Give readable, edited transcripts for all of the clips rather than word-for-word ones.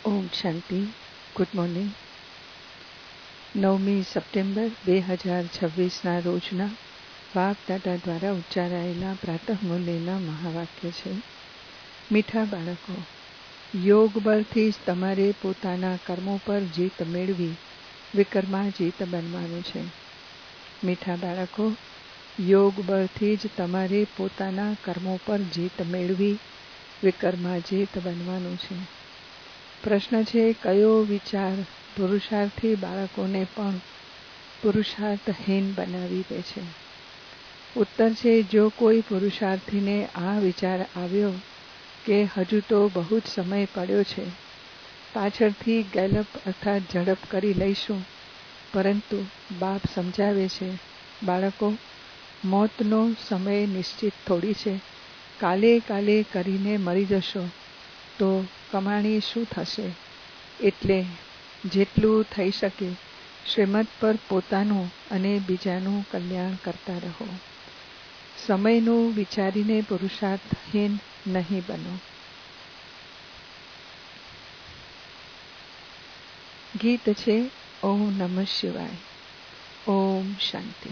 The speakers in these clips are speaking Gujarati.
ઓમ શાંતિ. Good morning. 9મી સપ્ટેમ્બર 2026ના રોજના બાપ દાદા દ્વારા ઉચ્ચારાયેલા પ્રાતઃ મૂલ્યના મહાવાક્ય છે. મીઠા બાળકો, યોગ બળથી જ તમારે પોતાના કર્મો પર જીત મેળવી વિકર્માજીત બનવાનું છે. મીઠા બાળકો, યોગ બળથી જ તમારે પોતાના કર્મો પર જીત મેળવી વિકર્માજીત બનવાનું છે. પ્રશ્ન છે, કયો વિચાર પુરુષાર્થી બાળકોને પણ પુરુષાર્થહીન બનાવી દે છે? ઉત્તર છે, જો કોઈ પુરુષાર્થીને આ વિચાર આવ્યો કે હજુ તો બહુ જ સમય પડ્યો છે, પાછળથી ગેલપ અર્થાત ઝડપ કરી લઈશું, પરંતુ બાપ સમજાવે છે, બાળકો, મોતનો સમય નિશ્ચિત થોડી છે. કાલે કરીને મરી જશો તો કમાણી શું થશે? એટલે જેટલું થઈ શકે શ્રીમત પર પોતાનું અને બીજાનું કલ્યાણ કરતા રહો. સમયનું વિચારીને પુરુષાર્થહીન નહીં બનો. ગીત છે ઓમ નમઃ શિવાય. ઓમ શાંતિ.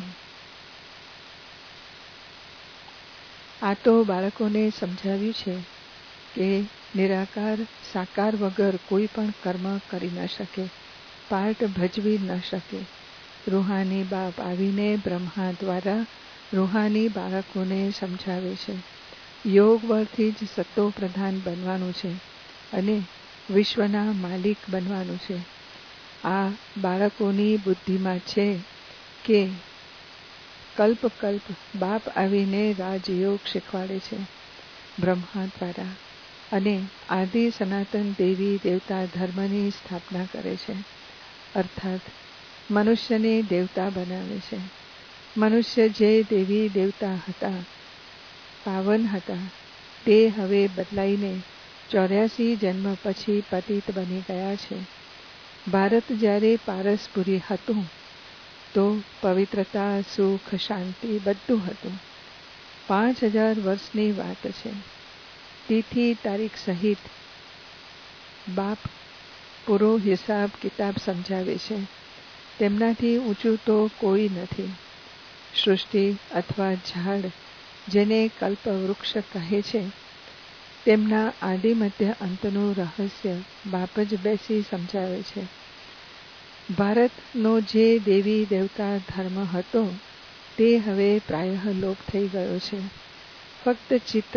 આ તો બાળકોને સમજાવ્યું છે કે નિરાકાર સાકાર વગર કોઈ પણ કર્મ કરી ન શકે, પાર્ટ ભજવી ન શકે. રૂહાની બાપ આવીને બ્રહ્મા દ્વારા રૂહાની બાળકોને સમજાવે છે, યોગ બળથી જ સત્તો પ્રધાન બનવાનું છે અને વિશ્વના માલિક બનવાનું છે. આ બાળકોની બુદ્ધિમાં છે કે કલ્પ બાપ આવીને રાજયોગ શીખવાડે છે બ્રહ્મા દ્વારા, અને આદિ સનાતન દેવી દેવતા ધર્મની સ્થાપના કરે છે, અર્થાત મનુષ્યને દેવતા બનાવે છે. મનુષ્ય જે દેવી દેવતા હતા, પાવન હતા, તે હવે બદલાઈને 84 જન્મ પછી પતિત બની ગયા છે. ભારત જ્યારે પારસપુરી હતું તો પવિત્રતા, સુખ, શાંતિ બધું હતું. 5000 વર્ષની વાત છે. તિથિ તારીખ સહિત બાપ પૂરો હિસાબ કિતાબ સમજાવે છે. તેમનાથી ઊંચું તો કોઈ નથી. સૃષ્ટિ અથવા ઝાડ જેને કલ્પ વૃક્ષ કહે છે, તેમના આદિ મધ્ય અંતનું રહસ્ય બાપ જ બેસી સમજાવે છે. ભારતનો જે દેવી દેવતા ધર્મ હતો તે હવે પ્રાયઃ લોપ થઈ ગયો છે. ફક્ત ચિત્ર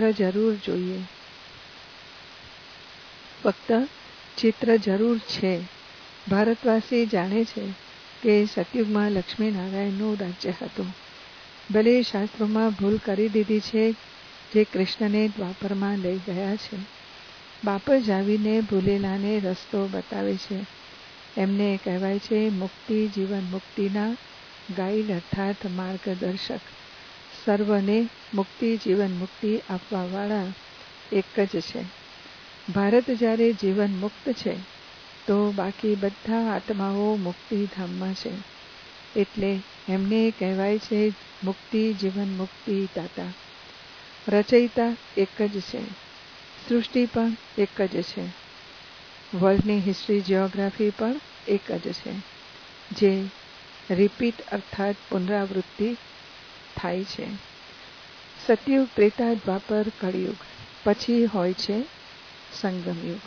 જરૂર છે. ભારતવાસી જાણે છે કે સતયુગમાં લક્ષ્મીનારાયણનું રાજ્ય હતું. ભલે શાસ્ત્રોમાં ભૂલ કરી દીધી છે, જે કૃષ્ણને દ્વાપરમાં લઈ ગયા છે. બાપ જ આવીને ભૂલેલાને રસ્તો બતાવે છે. એમને કહેવાય છે મુક્તિ જીવન મુક્તિના ગાઈડ અર્થાત માર્ગદર્શક. સર્વને મુક્તિ જીવન મુક્તિ આપવાવાળા એક જ છે. ભારત જ્યારે જીવન મુક્ત છે તો બાકી બધા આત્માઓ મુક્તિધામમાં છે. એટલે એમને કહેવાય છે મુક્તિ જીવન મુક્તિ દાતા. રચયિતા એક જ છે, સૃષ્ટિ પણ એક જ છે, વર્લ્ડની હિસ્ટ્રી જીઓગ્રાફી પણ એક જ છે, જે રિપીટ અર્થાત પુનરાવૃત્તિ થાય છે. સતયુગ, ત્રેતા, દ્વાપર, કળિયુગ પછી હોય છે સંગમયુગ.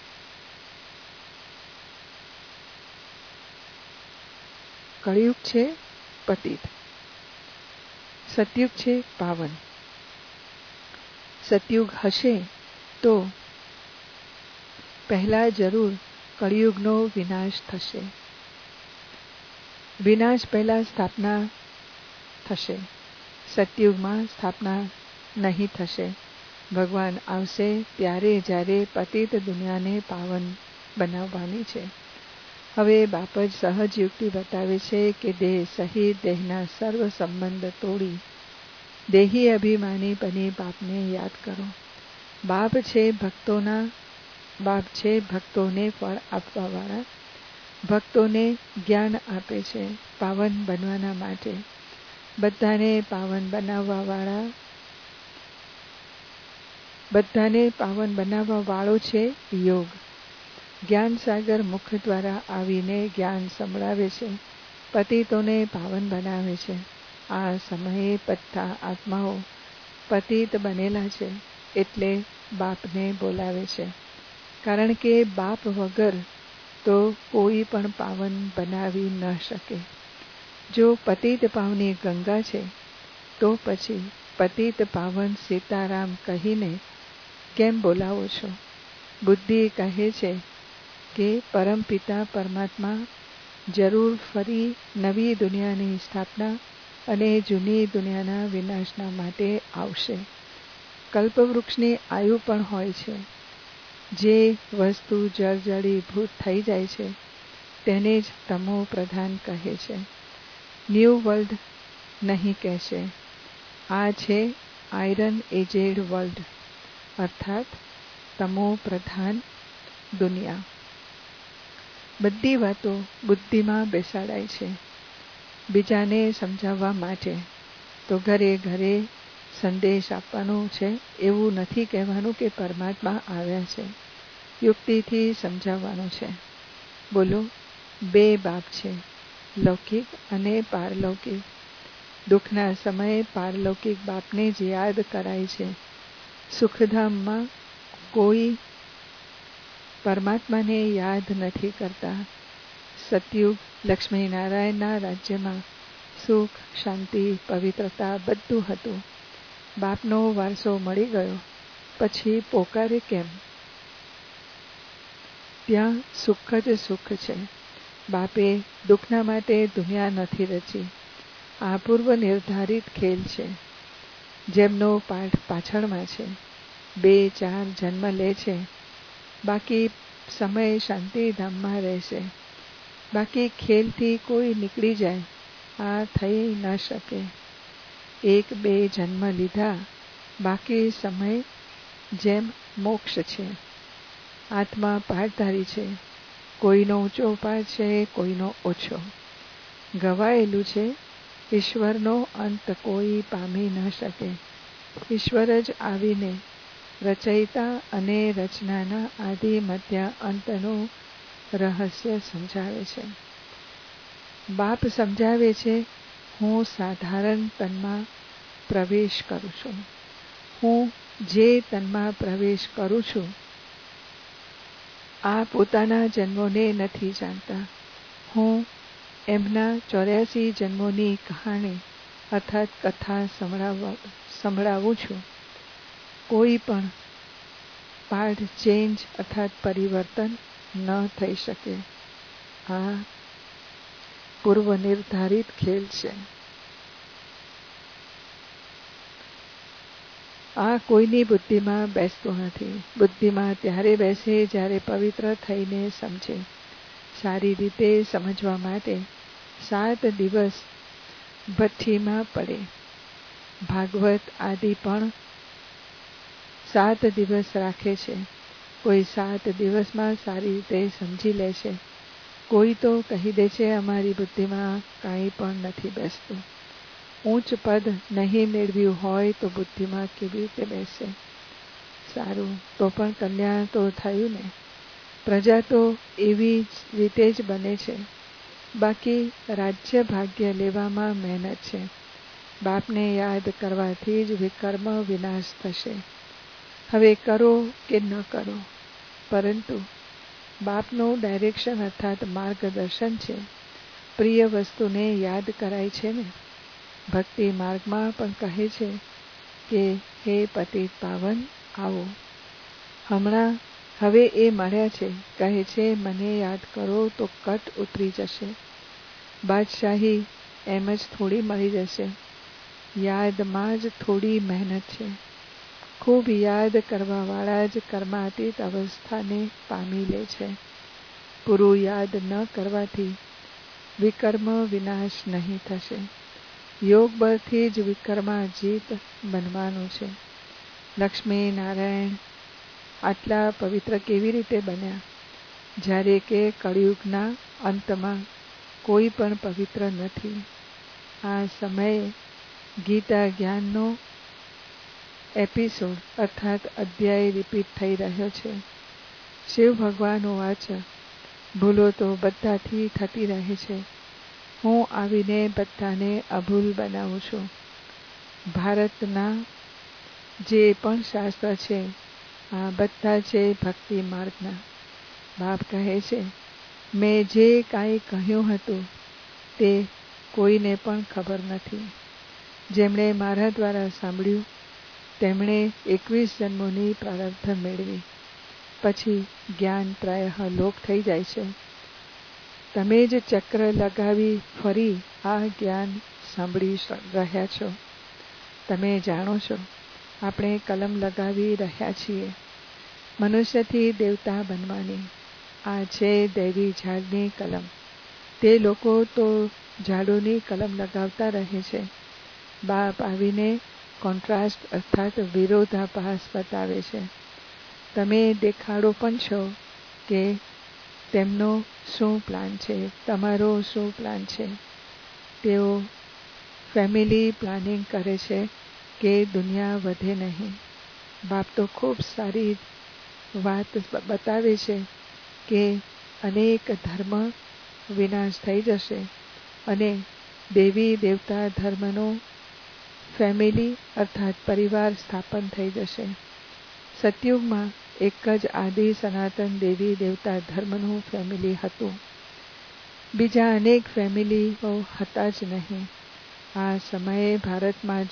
કળિયુગ છે પતિત, સતયુગ છે પાવન. સતયુગ હશે તો પહેલા જરૂર કળિયુગનો વિનાશ થશે. વિનાશ પહેલા સ્થાપના થશે. સતયુગમાં સ્થાપના નહીં થશે. ભગવાન આવશે ત્યારે જ્યારે પતિત દુનિયાને પાવન બનાવવાની છે. હવે બાપ જ સહજ યુક્તિ બતાવે છે કે દેહ સહિત દેહના સર્વ સંબંધ તોડી દેહી અભિમાની બની બાપને યાદ કરો. બાપ છે ભક્તોને ફળ આપવાવાળા. ભક્તોને જ્ઞાન આપે છે પાવન બનવાના માટે. બધાને પાવન બનાવવા વાળો છે યોગ. જ્ઞાન સાગર મુખ દ્વારા આવીને જ્ઞાન સંભળાવે છે, પતિતોને પાવન બનાવે છે. આ સમયે બધા આત્માઓ પતિત બનેલા છે, એટલે બાપને બોલાવે છે. કારણ કે બાપ વગર તો કોઈ પણ પાવન બનાવી ન શકે. જો પતિત પાવની ગંગા છે, તો પછી પતિત પાવન સીતારામ કહીને કેમ બોલાવો છો? બુદ્ધિ કહે છે કે પરમપિતા પરમાત્મા જરૂર ફરી નવી દુનિયાની સ્થાપના અને જૂની દુનિયાના વિનાશના માટે આવશે. કલ્પવૃક્ષની આયુ પણ હોય છે. જે વસ્તુ જળજળીભૂત થઈ જાય છે તેને જ તમો પ્રધાન કહે છે. ન્યૂ વર્લ્ડ નહીં કહેશે. આ છે આયરન એજેડ વર્લ્ડ, અર્થાત તમો પ્રધાન દુનિયા. બધી વાતો બુદ્ધિમાં બેસાડાય છે બીજાને સમજાવવા માટે. તો ઘરે ઘરે સંદેશ આપવાનો છે. એવું નથી કહેવાનું કે પરમાત્મા આવ્યા છે. યુક્તિથી સમજાવવાનું છે. બોલો, 2 બાપ છે, લૌકિક અને પારલૌકિક. દુઃખના સમયે પારલૌકિક બાપને જ યાદ કરાય છે. સુખધામમાં કોઈ પરમાત્માને યાદ નથી કરતા. સતયુગ લક્ષ્મીનારાયણના રાજ્યમાં સુખ, શાંતિ, પવિત્રતા બધું હતું. બાપનો વારસો મળી ગયો પછી પોકારે કેમ? ત્યાં સુખ જ સુખ છે. બાપે દુઃખના માટે દુનિયા નથી રચી. આ પૂર્વ નિર્ધારિત ખેલ છે. જેમનો પાઠ પાછળમાં છે. 2-4 જન્મ લે છે, બાકી સમય શાંતિધામમાં રહેશે. બાકી ખેલથી કોઈ નીકળી જાય, આ થઈ ન શકે. 1-2 જન્મ લીધા, બાકી સમય જેમ મોક્ષ છે. આત્મા પાઠધારી છે. કોઈનો ઊંચો પાઠ છે, કોઈનો ઓછો. ગવાયેલું છે, ઈશ્વરનો અંત કોઈ પામી ન શકે. ઈશ્વર જ આવીને રચયિતા અને રચનાના આદિ મધ્ય અંતનું રહસ્ય સમજાવે છે. બાપ સમજાવે છે, હું સાધારણ તનમાં પ્રવેશ કરું છું. હું જે તનમાં પ્રવેશ કરું છું આ પોતાના જન્મોને નથી જાણતા. હું એમના 84 જન્મોની કહાણી અર્થાત કથા સંભળાવું છું. કોઈ પણ પાઠ ચેન્જ અર્થાત પરિવર્તન ન થઈ શકે. આ પૂર્વ નિર્ધારિત ખેલ છે. આ કોઈની બુદ્ધિમાં બેસતું નથી. બુદ્ધિમાં ત્યારે બેસે જ્યારે પવિત્ર થઈને સમજે. સારી રીતે સમજવા માટે 7 દિવસ ભઠ્ઠીમાં પડે. ભાગવત આદિ પણ 7 દિવસ રાખે છે. કોઈ 7 દિવસમાં સારી રીતે સમજી લે છે. કોઈ તો કહી દે છે અમારી બુદ્ધિમાં કાંઈ પણ નથી બેસતું. ઊંચ પદ નહીં મેળવ્યું હોય તો બુદ્ધિમાં કેવી રીતે બેસે? સારું, તો પણ કલ્યાણ તો થયું ને. પ્રજા તો એવી રીતે જ બને છે. બાકી રાજ્ય ભાગ્ય લેવામાં મહેનત છે. બાપને યાદ કરવાથી જ વિકર્મ વિનાશ થશે. હવે કરો કે ન કરો, પરંતુ બાપનું ડાયરેક્શન અર્થાત માર્ગદર્શન છે. પ્રિય વસ્તુને યાદ કરાય છે ને. ભક્તિ માર્ગમાં પણ કહે છે કે હે પતિત પાવન આવો. હવે એ મળ્યા છે. કહે છે મને યાદ કરો તો કટ ઉતરી જશે. બાદશાહી એમ જ થોડી મળી જશે. યાદમાં જ થોડી મહેનત છે. ખૂબ યાદ કરવાવાળા જ કર્માતીત અવસ્થાને પામી લે છે. પૂરું યાદ ન કરવાથી વિકર્મ વિનાશ નહીં થશે. યોગ બળથી જ વિકર્માજીત બનવાનું છે. લક્ષ્મી નારાયણ આટલા પવિત્ર કેવી રીતે બન્યા? જ્યારે કે કળિયુગના અંતમાં કોઈ પણ પવિત્ર નથી. આ સમયે ગીતા જ્ઞાનનો એપિસોડ અર્થાત અધ્યાય રિપીટ થઈ રહ્યો છે. શિવ ભગવાન વાચ, ભૂલો તો બધાથી થતી રહે છે, હું આવીને બધાને અભૂલ બનાવું છું. ભારતના જે પણ શાસ્ત્ર છે આ બધા છે ભક્તિ માર્ગના. બાપ કહે છે, મેં જે કાંઈ કહ્યું હતું તે કોઈને પણ ખબર નથી. જેમણે મારા દ્વારા સાંભળ્યું તેમણે 21 જન્મોની પ્રારબ્ધ મેળવી. પછી જ્ઞાન પ્રાયઃ લોપ થઈ જાય છે. તમે જ ચક્ર લગાવી ફરી આ જ્ઞાન સાંભળી રહ્યા છો. તમે જાણો છો આપણે કલમ લગાવી રહ્યા છીએ મનુષ્યથી દેવતા બનવાની. આ છે દૈવી ઝાડની કલમ. તે લોકો તો ઝાડોની કલમ લગાવતા રહે છે. બાપ આવીને કોન્ટ્રાસ્ટ અર્થાત વિરોધાભાસ બતાવે છે. તમે દેખાડો પણ છો કે તેમનો શું પ્લાન છે, તમારો શું પ્લાન છે. તેઓ ફેમિલી પ્લાનિંગ કરે છે કે દુનિયા વધે નહીં. બાપ તો ખૂબ સારી વાત બતાવે છે કે અનેક ધર્મ વિનાશ થઈ જશે અને દેવી દેવતા ધર્મનો ફેમિલી અર્થાત પરિવાર સ્થાપન થઈ જશે. સતયુગમાં એક જ આદિ સનાતન દેવી દેવતા ધર્મનું ફેમિલી હતું. બીજા અનેક ફેમિલીઓ હતા જ નહીં. આ સમયે ભારતમાં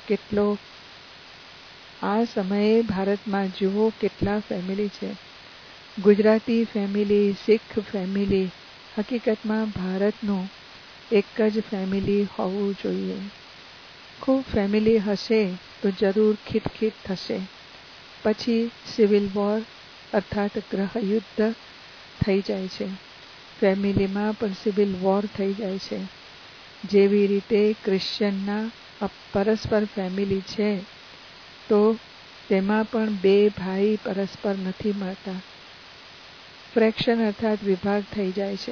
જુઓ કેટલા ફેમિલી છે. ગુજરાતી ફેમિલી, શીખ ફેમિલી, હકીકતમાં ભારતનું એક જ ફેમિલી હોવું જોઈએ. ખૂબ ફેમિલી હશે તો જરૂર ખીટખીટ થશે. પછી સિવિલ વોર અર્થાત ગ્રહયુદ્ધ થઈ જાય છે. ફેમિલીમાં પણ સિવિલ વોર થઈ જાય છે. જેવી રીતે ક્રિશ્ચનના પરસ્પર ફેમિલી છે તો તેમાં પણ બે ભાઈ પરસ્પર નથી મળતા. ફ્રેક્શન અર્થાત વિભાગ થઈ જાય છે.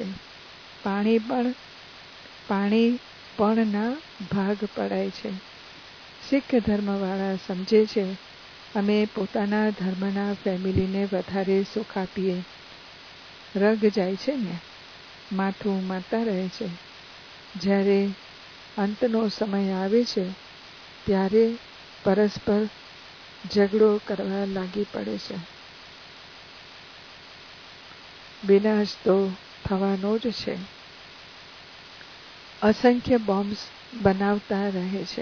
પાણી પણ ના ભાગ પડાય છે. શીખ ધર્મવાળા સમજે છે અમે પોતાના ધર્મના ફેમિલીને વધારે સુખ આપીએ. રગ જાય છે ને, માથું મારતા રહે છે. જ્યારે અંતનો સમય આવે છે ત્યારે પરસ્પર ઝઘડો કરવા લાગી પડે છે. વિનાશ તો થવાનો જ છે. અસંખ્ય બોમ્બ્સ બનાવતા રહે છે.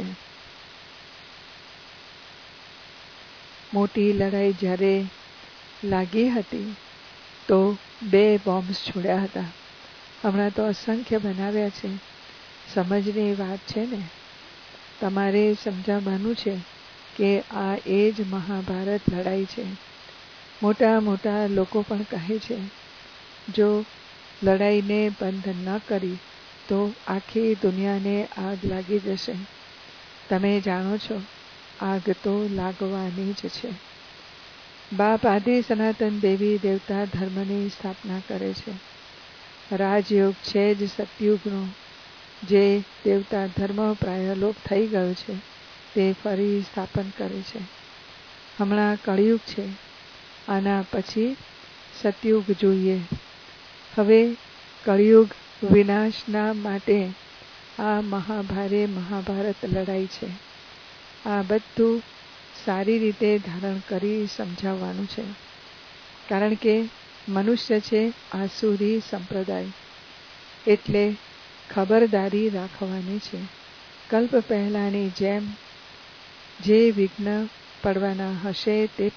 મોટી લડાઈ જ્યારે લાગી હતી તો 2 બોમ્બ્સ છોડ્યા હતા. હમણાં તો અસંખ્ય બનાવ્યા છે. સમજની વાત છે ને. તમારે સમજાવવાનું છે કે આ એ જ મહાભારત લડાઈ છે. મોટા મોટા લોકો પણ કહે છે જો લડાઈને બંધ ન કરી તો આખી દુનિયાને આગ લાગી જશે. તમે જાણો છો આગ તો લાગવાની જ છે. બાપ આદિ સનાતન દેવી દેવતા ધર્મની સ્થાપના કરે છે. રાજયોગ છે જ સતયુગનો. જે દેવતા ધર્મ પ્રાયલોપ થઈ ગયો છે તે ફરી સ્થાપન કરે છે. હમણાં કળિયુગ છે. આના પછી સતયુગ જોઈએ. હવે કળિયુગ વિનાશના માટે આ મહાભારત લડાઈ છે. આ બધું સારી રીતે ધારણ કરી સમજાવવાનું છે. કારણ કે મનુષ્ય છે આસુરી સંપ્રદાય. એટલે ખબરદારી રાખવાની છે. કલ્પ પહેલાની જેમ જે વિઘ્ન પડવાના હશે તે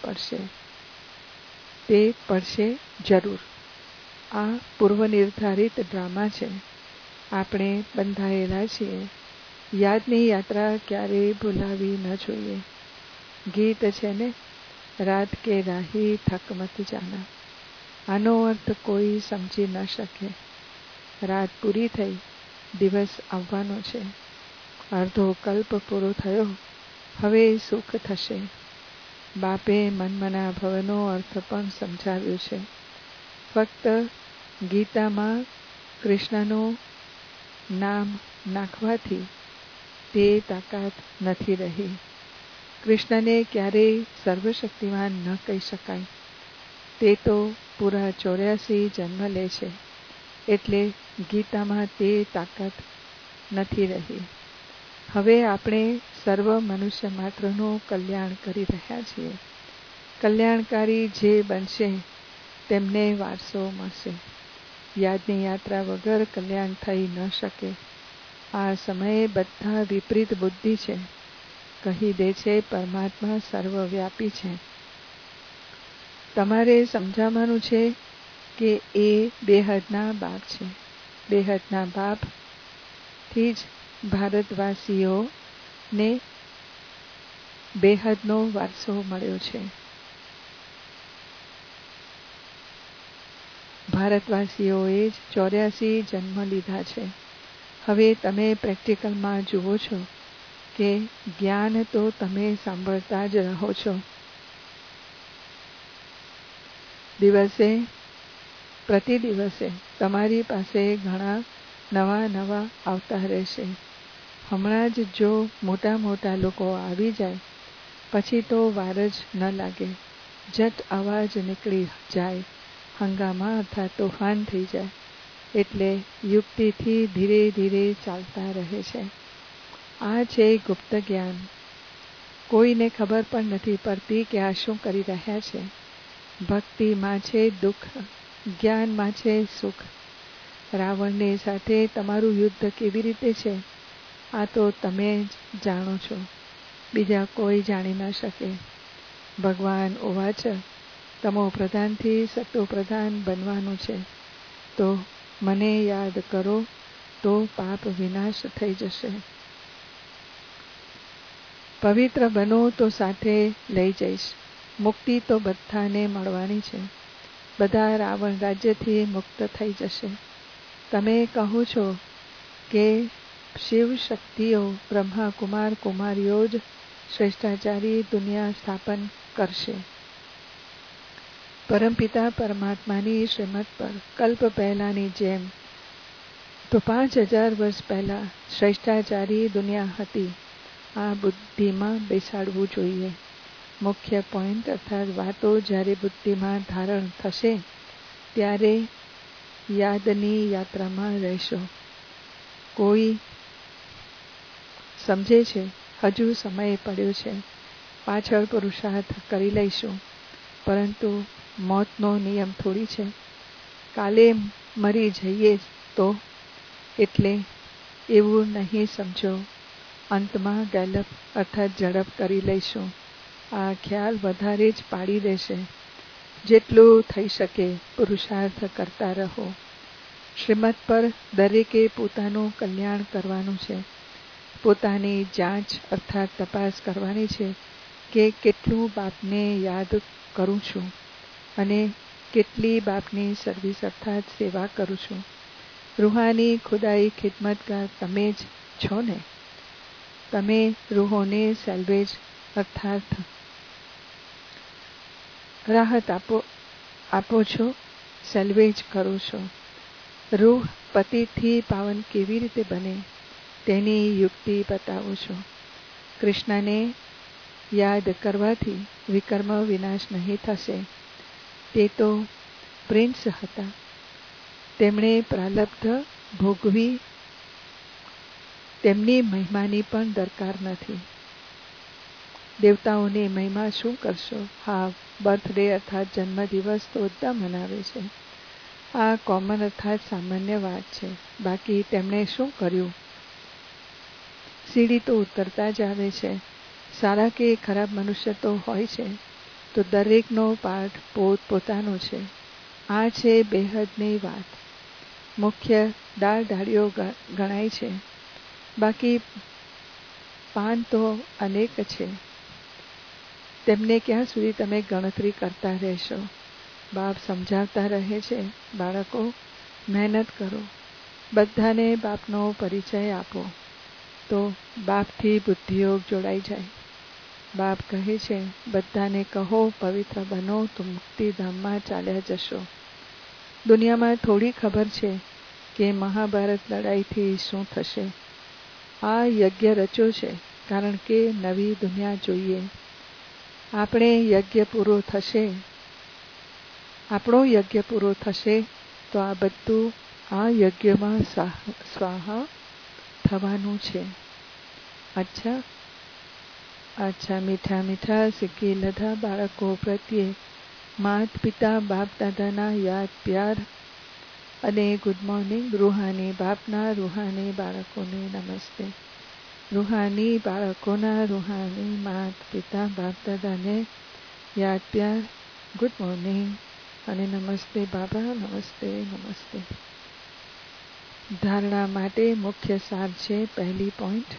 પડશે જરૂર. આ પૂર્વ નિર્ધારિત ડ્રામા છે. આપણે બંધાયેલા છીએ. યાદની યાત્રા ક્યારેય ભૂલાવી ન જોઈએ. ગીત છે ને, રાત કે રાહી થક મત જાના. આનો અર્થ કોઈ સમજી ન શકે. રાત પૂરી થઈ, દિવસ આવવાનો છે. અડધો કલ્પ પૂરો થયો, હવે સુખ થશે. બાપે મનમના ભવનો અર્થ પણ સમજાવ્યો છે. ફક્ત ગીતામાં કૃષ્ણનું નામ નાખવાથી તે તાકાત નથી રહી. કૃષ્ણને ક્યારેય સર્વશક્તિમાન ન કહી શકાય. તે તો પૂરા 84 જન્મ લે છે. એટલે ગીતામાં તે તાકાત નથી રહી. હવે આપણે સર્વ મનુષ્ય માત્રનું કલ્યાણ કરી રહ્યા છીએ. કલ્યાણકારી જે બનશે તેમને વારસો મળશે. યાદની યાત્રા વગર કલ્યાણ થઈ ન શકે. આ સમયે બધા વિપરીત બુદ્ધિ છે. કહી દે છે પરમાત્મા સર્વવ્યાપી છે. તમારે સમજાવવાનું છે કે એ બેહદના બાપ છે. બેહદના બાપથી જ ભારતવાસીઓને બેહદનો વારસો મળ્યો છે. ભારતવાસીઓએ જ 84 જન્મ લીધા છે. હવે તમે પ્રેક્ટિકલમાં જુઓ છો કે જ્ઞાન તો તમે સાંભળતા જ રહો છો. પ્રતિ દિવસે તમારી પાસે ઘણા નવા આવતા રહેશે. હમણાં જ જો મોટા મોટા લોકો આવી જાય પછી તો વાર જ ન લાગે. જટ અવાજ નીકળી જાય, હંગામા અથવા તોફાન થઈ જાય. એટલે યુક્તિથી ધીરે ધીરે ચાલતા રહે છે. આ છે ગુપ્ત જ્ઞાન. કોઈને ખબર પણ નથી પડતી કે આ શું કરી રહ્યા છે. ભક્તિમાં છે દુઃખ, જ્ઞાનમાં છે સુખ. રાવણની સાથે તમારું યુદ્ધ કેવી રીતે છે આ તો તમે જ જાણો છો, બીજા કોઈ જાણી ન શકે. ભગવાન ઉવાચ, તમો પ્રધાનથી સતો પ્રધાન બનવાનું છે તો મને યાદ કરો તો પાપ વિનાશ થઈ જશે. પવિત્ર બનો તો સાથે લઈ જઈશ. મુક્તિ તો બધાને મળવાની છે. બધા રાવણ રાજ્યથી મુક્ત થઈ જશે. તમે કહો છો કે શિવ શક્તિઓ, બ્રહ્મા કુમાર કુમારીઓ જ શ્રેષ્ઠાચારી દુનિયા સ્થાપન કરશે. પરમપિતા પરમાત્માની શ્રીમત પર કલ્પ પહેલાની જેમ તો 5000 વર્ષ પહેલા શ્રેષ્ઠાચારી દુનિયા હતી. આ બુદ્ધિમાં બેસાડવું જોઈએ. મુખ્ય પોઈન્ટ અર્થાત વાતો જ્યારે બુદ્ધિમાં ધારણ થશે ત્યારે યાદની યાત્રામાં રહેશો. કોઈ સમજે છે હજુ સમય પડ્યો છે, પાછળ પુરુષાર્થ કરી લઈશું, પરંતુ મોતનો નિયમ થોડી છે. કાલે મરી જઈએ તો એટલે એવું નહીં સમજો અંતમાં ગેલપ અર્થાત ઝડપ કરી લઈશું. આ ખ્યાલ વધારે જ પાડી દેશે. જેટલું થઈ શકે પુરુષાર્થ કરતા રહો. શ્રીમત પર દરેકે પોતાનું કલ્યાણ કરવાનું છે. પોતાની જાંચ અર્થાત તપાસ કરવાની છે કે કેટલું બાપને યાદ કરું છું અને કેટલી બાપની સર્વિસ અર્થાત સેવા કરું છું. રૂહાની ખુદાઈ ખિદમતગાર તમે જ છો ને. તમે રૂહોને સેલ્વેજ અર્થાત રાહત આપો છો, સેલ્વેજ કરો છો. રૂહ પતિતથી પાવન કેવી રીતે બને તેની યુક્તિ બતાવો છો. કૃષ્ણને યાદ કરવાથી વિકર્મ વિનાશ નહીં થશે. તે તો પ્રિન્સ હતા. તેમણે પ્રારબ્ધ ભોગવી. તેમની મહિમાની પણ દરકાર નથી. દેવતાઓની મહિમા શું કરશો? હા, બર્થડે અર્થાત જન્મદિવસ તો બધા મનાવે છે. આ કોમન અર્થાત સામાન્ય વાત છે. બાકી તેમણે શું કર્યું? સીડી તો ઉતરતા જ આવે છે. સારા કે ખરાબ મનુષ્ય તો હોય છે, તો દરેકનો પાઠ પોતાનો છે. આ છે બેહદની વાત. મુખ્ય ડાળીઓ ગણાય છે, બાકી પાન તો અનેક છે. તેમને ક્યાં સુધી તમે ગણતરી કરતા રહેશો? બાપ સમજાવતા રહે છે, બાળકો મહેનત કરો, બધાને બાપનો પરિચય આપો તો બાપથી બુદ્ધિયોગ જોડાઈ જાય. બાપ કહે છે બધાને કહો પવિત્ર બનો તો મુક્તિધામમાં ચાલ્યા જશો. દુનિયામાં થોડી ખબર છે કે મહાભારત લડાઈથી શું થશે. આ યજ્ઞ રચ્યો છે કારણ કે નવી દુનિયા જોઈએ. આપણે યજ્ઞ પૂરો થશે આપણો યજ્ઞ પૂરો થશે તો આ બધું આ યજ્ઞમાં સ્વાહા થવાનું છે. અચ્છા મીઠા મીઠા શીખી લીધા બાળકો પ્રત્યે માત પિતા બાપ દાદાના યાદ પ્યાર અને ગુડ મોર્નિંગ. રૂહાની બાપના રૂહાની બાળકોને નમસ્તે. રૂહાની બાળકોના રૂહાની માત પિતા બાપ દાદાને યાદ પ્યાર, ગુડ મોર્નિંગ અને નમસ્તે બાબા. નમસ્તે નમસ્તે. ધારણા માટે મુખ્ય સાર છે. પહેલી પોઈન્ટ,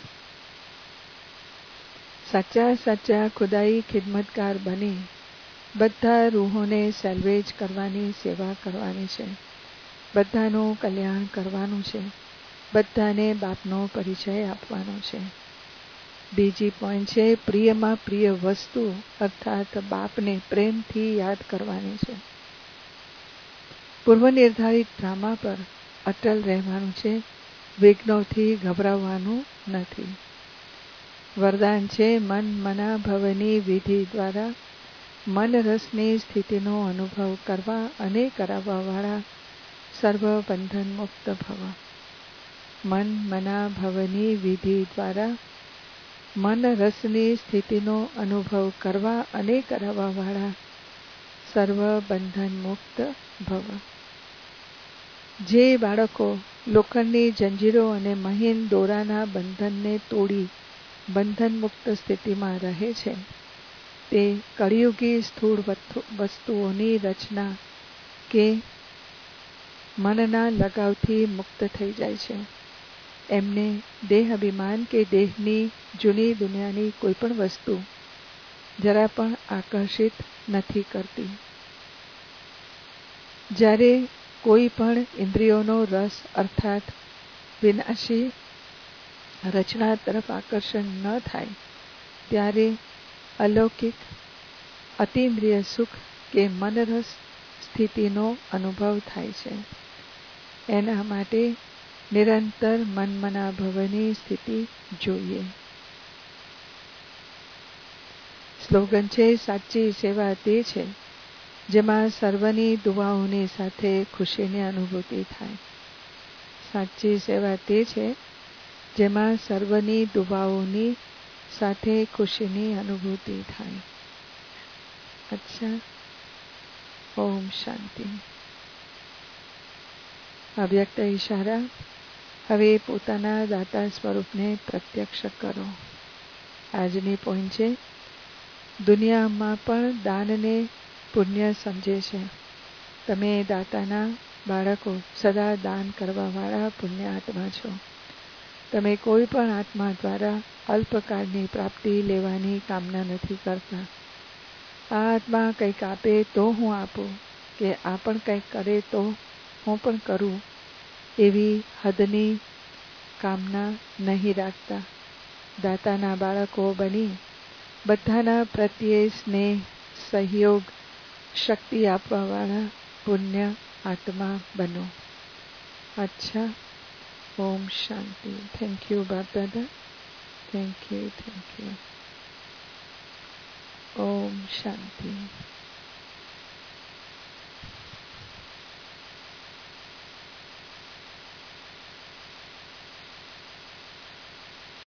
સાચા ખુદાઈ ખિદમતકાર બની બધા રૂહોને સેલ્વેજ કરવાની સેવા કરવાની છે. બધાનું કલ્યાણ કરવાનું છે. બધાને બાપનો પરિચય આપવાનો છે. બીજી પોઈન્ટ છે, પ્રિયમાં પ્રિય વસ્તુ અર્થાત બાપને પ્રેમથી યાદ કરવાની છે. પૂર્વ નિર્ધારિત ડ્રામા પર અટલ રહેવાનું છે. વિઘ્નોથી ગભરાવાનું નથી. વરદાન છે, મન મના ભવની વિધિ દ્વારા મન રસની સ્થિતિનો અનુભવ કરવા અને કરાવવા વાળા સર્વ બંધન મુક્ત ભવ. મન મના ભવની વિધિ દ્વારા મન રસની સ્થિતિનો અનુભવ કરવા અને કરાવવા વાળા સર્વ બંધન મુક્ત ભવ. જે બાળકો લોખંડની જંજીરો અને મહીન દોરાના બંધનને તોડી બંધન મુક્ત સ્થિતિમાં રહે છે, તે કળિયુગી સ્થૂળ વસ્તુઓની રચના કે મનના લગાવથી મુક્ત થઈ જાય છે. એમને દેહ અભિમાન કે દેહની જૂની દુનિયાની કોઈ પણ વસ્તુ જરા પણ આકર્ષિત નથી કરતી. જ્યારે કોઈ પણ ઇન્દ્રિયોનો રસ અર્થાત વિનાશી રચના તરફ આકર્ષણ ન થાય, ત્યારે અલૌકિક અતિન્દ્રિય સુખ કે મનરસ સ્થિતિનો અનુભવ થાય છે. એના માટે નિરંતર મનમના ભવની સ્થિતિ જોઈએ. સ્લોગન છે, સાચી સેવા તે છે જેમાં સર્વની દુઆઓની સાથે ખુશીની અનુભૂતિ થાય. સાચી સેવા તે છે જેમાં સર્વની દુઆઓની સાથે ખુશીની અનુભૂતિ થાય. અચ્છા, ઓમ શાંતિ. અવ્યક્ત ઈશારા. હવે પોતાના દાતા સ્વરૂપને પ્રત્યક્ષ કરો. આજની પોઈન્ટ છે, દુનિયામાં પણ દાનને પુણ્ય સમજે છે. તમે દાતાના બાળકો સદા દાન કરવાવાળા પુણ્ય આત્મા છો. તમે કોઈ પણ આત્મા દ્વારા અલ્પકાળની પ્રાપ્તિ લેવાની કામના નથી કરતા. આ આત્મા કંઈક આપે તો હું આપું, કે આ પણ કંઈક કરે તો હું પણ કરું, એવી હદની કામના નહીં રાખતા. દાતાના બાળકો બની બધાના પ્રત્યે સ્નેહ, સહયોગ, શક્તિ આપવાવાળા પુણ્ય આત્મા બનો. અચ્છા, ઓમ શાંતિ. Thank you Bap Dada. Thank you. ઓમ શાંતિ.